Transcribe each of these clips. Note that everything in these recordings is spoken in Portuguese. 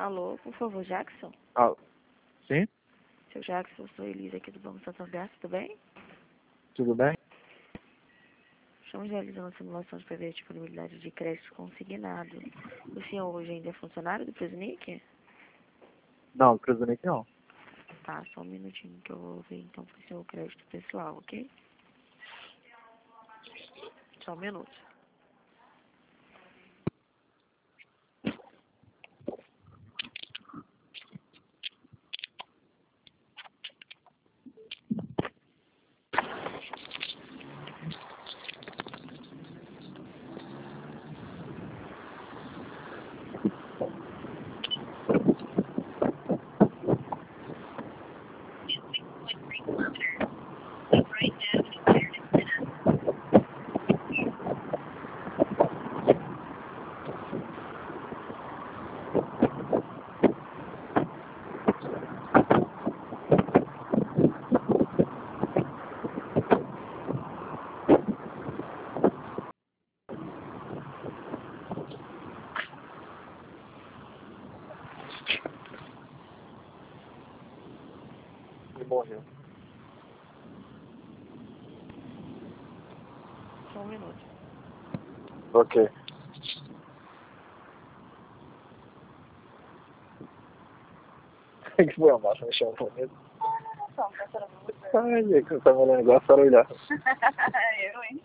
Alô, por favor, Jackson? Ah, sim? Seu Jackson, eu sou Elisa aqui do Banco Santander, tudo bem? Tudo bem? Estamos realizando uma simulação de prever disponibilidade de crédito consignado. O senhor hoje ainda é funcionário do Presnic? Não, Cruzanic não. Tá, só um minutinho que eu vou ver então pro seu crédito pessoal, ok? Só um minuto. Ele morreu. Só um minuto. Ok. O que foi, Amassa? Me chamou mesmo. Ai, que você tá falando igual a farolhar. Eu, hein?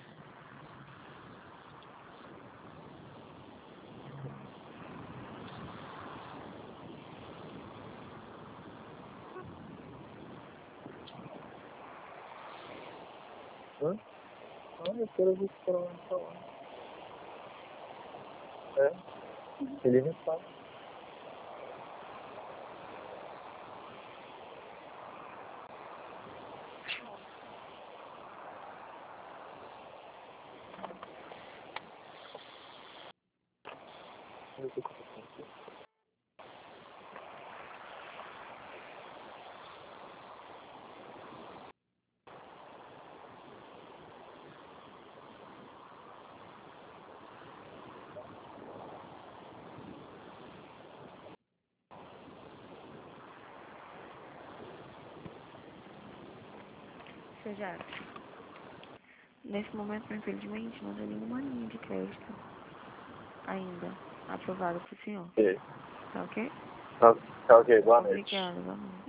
Hã? Ah, eu quero ver se ela vai falar. É? Ele me fala. Eu tô com você. Seu Jackson, nesse momento, infelizmente, não tem nenhuma linha de crédito ainda aprovada pro senhor. Ok. Tá ok? Tá ok, boa noite. Obrigada, boa noite.